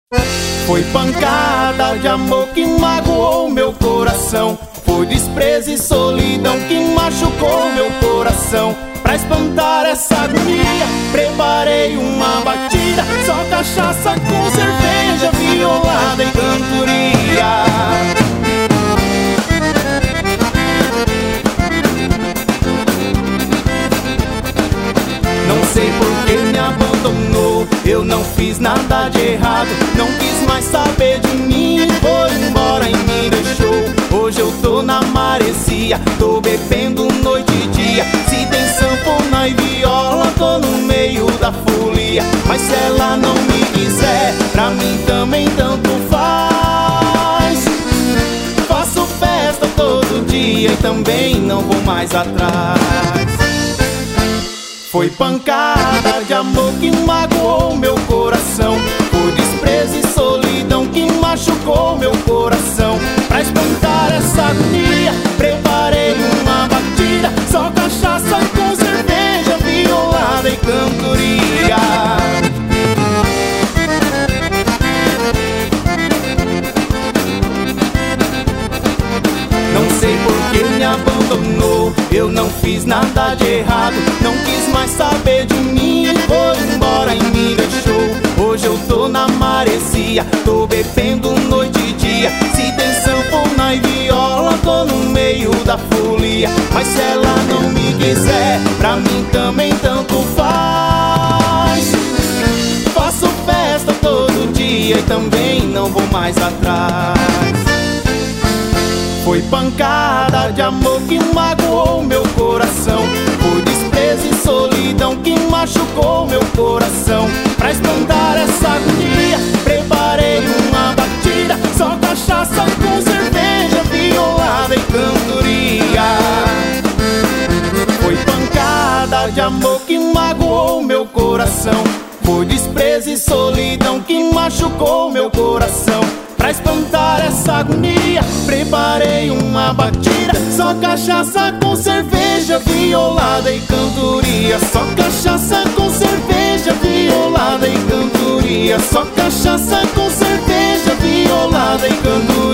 Foi pancada de amor que magoou meu coração. Foi desprezo e solidão que machucou meu coração. Pra espantar essa agonia, preparei uma batida, só cachaça com cerveja, violada e cantoria. Não sei por que me abandonou, eu não fiz nada de errado. Não quis mais saber de mim, foi embora e me deixou. Hoje eu tô na maresia, tô bebendo noite e dia. Se tem sanfona e viola, tô no meio da folia. Mas se ela não me quiser, pra mim também tanto faz. Faço festa todo dia e também não vou mais atrás. Foi pancada de amor que magoou meu coração. Foi desprezo e solidão que machucou meu coração. Pra espantar essa agonia, preparei uma batida, só cachaça com cerveja, violada e cantoria. Não sei por que me abandonou, eu não fiz nada de errado. Não quis mais saber de mim, foi embora e me deixou. Hoje eu tô na maresia, tô bebendo noite e dia. Se tem sanfona e viola, tô no meio da folia. Mas se ela não me quiser, pra mim também tanto faz. Faço festa todo dia e também não vou mais atrás. Foi pancada de amor que magoou meu coração. Foi desprezo e solidão que machucou meu coração. Pra espantar essa agonia, preparei uma batida, só cachaça com cerveja, violada e cantoria. Foi pancada de amor que magoou meu coração. Foi desprezo e solidão que machucou meu coração. Pra espantar essa agonia, preparei uma batida, só cachaça com cerveja, violada e cantoria. Só cachaça com cerveja, violada e cantoria. Só cachaça com cerveja, violada e cantoria.